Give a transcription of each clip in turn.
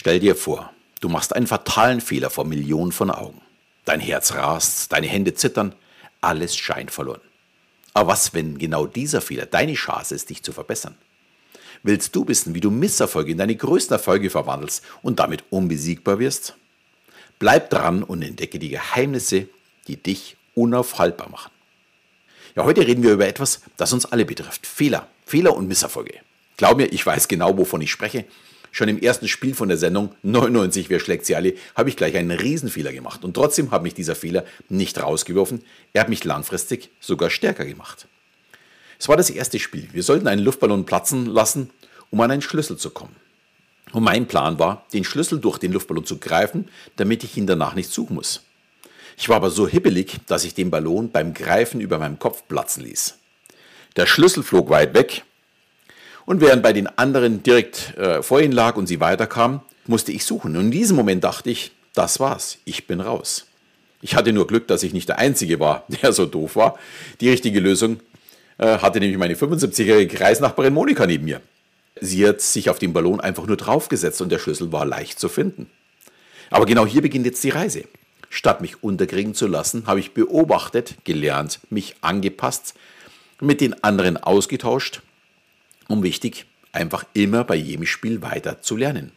Stell dir vor, du machst einen fatalen Fehler vor Millionen von Augen. Dein Herz rast, deine Hände zittern, alles scheint verloren. Aber was, wenn genau dieser Fehler deine Chance ist, dich zu verbessern? Willst du wissen, wie du Misserfolge in deine größten Erfolge verwandelst und damit unbesiegbar wirst? Bleib dran und entdecke die Geheimnisse, die dich unaufhaltbar machen. Ja, heute reden wir über etwas, das uns alle betrifft. Fehler und Misserfolge. Glaub mir, ich weiß genau, wovon ich spreche. Schon im ersten Spiel von der Sendung 99, wer schlägt sie alle, habe ich gleich einen Riesenfehler gemacht. Und trotzdem hat mich dieser Fehler nicht rausgeworfen. Er hat mich langfristig sogar stärker gemacht. Es war das erste Spiel. Wir sollten einen Luftballon platzen lassen, um an einen Schlüssel zu kommen. Und mein Plan war, den Schlüssel durch den Luftballon zu greifen, damit ich ihn danach nicht suchen muss. Ich war aber so hibbelig, dass ich den Ballon beim Greifen über meinem Kopf platzen ließ. Der Schlüssel flog weit weg. Und während bei den anderen direkt vor ihnen lag und sie weiterkamen, musste ich suchen. Und in diesem Moment dachte ich, das war's, ich bin raus. Ich hatte nur Glück, dass ich nicht der Einzige war, der so doof war. Die richtige Lösung hatte nämlich meine 75-jährige Kreisnachbarin Monika neben mir. Sie hat sich auf den Ballon einfach nur draufgesetzt und der Schlüssel war leicht zu finden. Aber genau hier beginnt jetzt die Reise. Statt mich unterkriegen zu lassen, habe ich beobachtet, gelernt, mich angepasst, mit den anderen ausgetauscht, um wichtig, einfach immer bei jedem Spiel weiter zu lernen.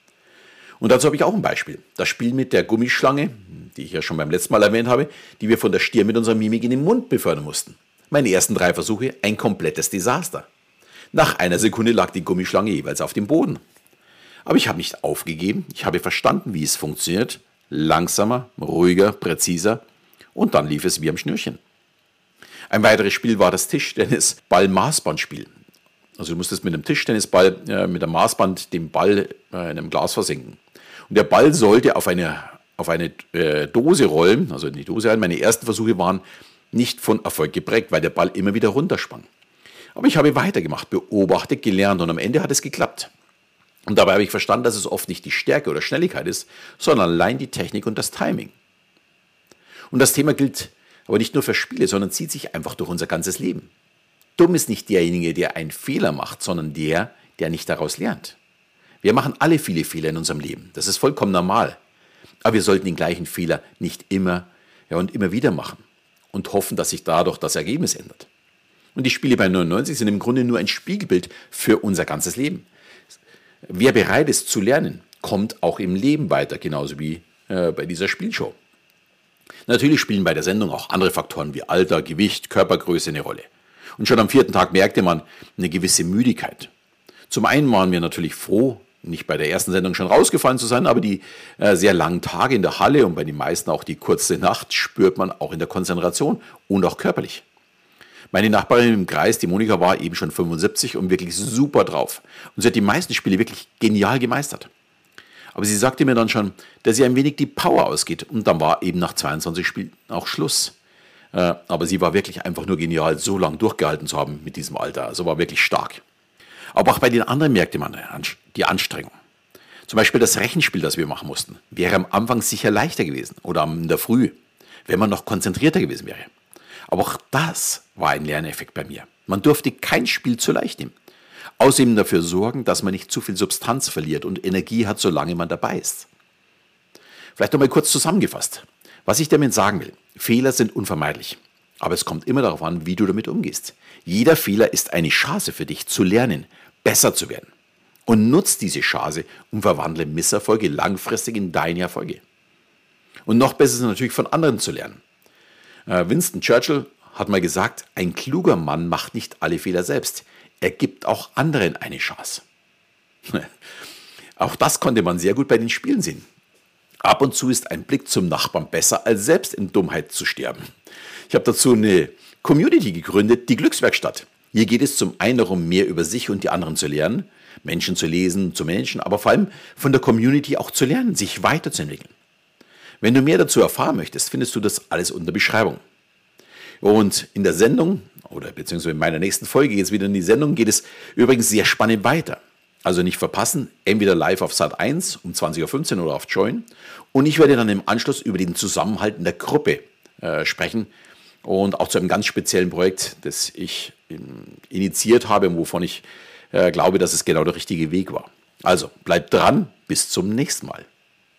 Und dazu habe ich auch ein Beispiel. Das Spiel mit der Gummischlange, die ich ja schon beim letzten Mal erwähnt habe, die wir von der Stirn mit unserer Mimik in den Mund befördern mussten. Meine ersten 3 Versuche, ein komplettes Desaster. Nach einer Sekunde lag die Gummischlange jeweils auf dem Boden. Aber ich habe nicht aufgegeben, ich habe verstanden, wie es funktioniert. Langsamer, ruhiger, präziser und dann lief es wie am Schnürchen. Ein weiteres Spiel war das Tischtennis-Ball-Maßbandspiel. Also du musstest mit einem Tischtennisball, mit einem Maßband den Ball in einem Glas versenken. Und der Ball sollte auf eine Dose rollen, also in die Dose rein. Meine ersten Versuche waren nicht von Erfolg geprägt, weil der Ball immer wieder runtersprang. Aber ich habe weitergemacht, beobachtet, gelernt und am Ende hat es geklappt. Und dabei habe ich verstanden, dass es oft nicht die Stärke oder Schnelligkeit ist, sondern allein die Technik und das Timing. Und das Thema gilt aber nicht nur für Spiele, sondern zieht sich einfach durch unser ganzes Leben. Dumm ist nicht derjenige, der einen Fehler macht, sondern der nicht daraus lernt. Wir machen alle viele Fehler in unserem Leben. Das ist vollkommen normal. Aber wir sollten den gleichen Fehler nicht immer und immer wieder machen und hoffen, dass sich dadurch das Ergebnis ändert. Und die Spiele bei 99 sind im Grunde nur ein Spiegelbild für unser ganzes Leben. Wer bereit ist zu lernen, kommt auch im Leben weiter, genauso wie bei dieser Spielshow. Natürlich spielen bei der Sendung auch andere Faktoren wie Alter, Gewicht, Körpergröße eine Rolle. Und schon am 4. Tag merkte man eine gewisse Müdigkeit. Zum einen waren wir natürlich froh, nicht bei der ersten Sendung schon rausgefallen zu sein, aber die sehr langen Tage in der Halle und bei den meisten auch die kurze Nacht spürt man auch in der Konzentration und auch körperlich. Meine Nachbarin im Kreis, die Monika, war eben schon 75 und wirklich super drauf. Und sie hat die meisten Spiele wirklich genial gemeistert. Aber sie sagte mir dann schon, dass ihr ein wenig die Power ausgeht. Und dann war eben nach 22 Spielen auch Schluss. Aber sie war wirklich einfach nur genial, so lange durchgehalten zu haben mit diesem Alter. Also war wirklich stark. Aber auch bei den anderen merkte man die Anstrengung. Zum Beispiel das Rechenspiel, das wir machen mussten, wäre am Anfang sicher leichter gewesen. Oder in der Früh, wenn man noch konzentrierter gewesen wäre. Aber auch das war ein Lerneffekt bei mir. Man durfte kein Spiel zu leicht nehmen. Außerdem dafür sorgen, dass man nicht zu viel Substanz verliert und Energie hat, solange man dabei ist. Vielleicht noch mal kurz zusammengefasst. Was ich damit sagen will, Fehler sind unvermeidlich. Aber es kommt immer darauf an, wie du damit umgehst. Jeder Fehler ist eine Chance für dich, zu lernen, besser zu werden. Und nutzt diese Chance und verwandle Misserfolge langfristig in deine Erfolge. Und noch besser ist es natürlich, von anderen zu lernen. Winston Churchill hat mal gesagt, ein kluger Mann macht nicht alle Fehler selbst. Er gibt auch anderen eine Chance. Auch das konnte man sehr gut bei den Spielen sehen. Ab und zu ist ein Blick zum Nachbarn besser, als selbst in Dummheit zu sterben. Ich habe dazu eine Community gegründet, die Glückswerkstatt. Hier geht es zum einen darum, mehr über sich und die anderen zu lernen, Menschen zu lesen, zu Menschen, aber vor allem von der Community auch zu lernen, sich weiterzuentwickeln. Wenn du mehr dazu erfahren möchtest, findest du das alles unter Beschreibung. Und in der Sendung, oder beziehungsweise in meiner nächsten Folge jetzt wieder in die Sendung, geht es übrigens sehr spannend weiter. Also nicht verpassen, entweder live auf Sat.1 um 20.15 Uhr oder auf Join. Und ich werde dann im Anschluss über den Zusammenhalt in der Gruppe sprechen und auch zu einem ganz speziellen Projekt, das ich initiiert habe und wovon ich glaube, dass es genau der richtige Weg war. Also bleib dran, bis zum nächsten Mal.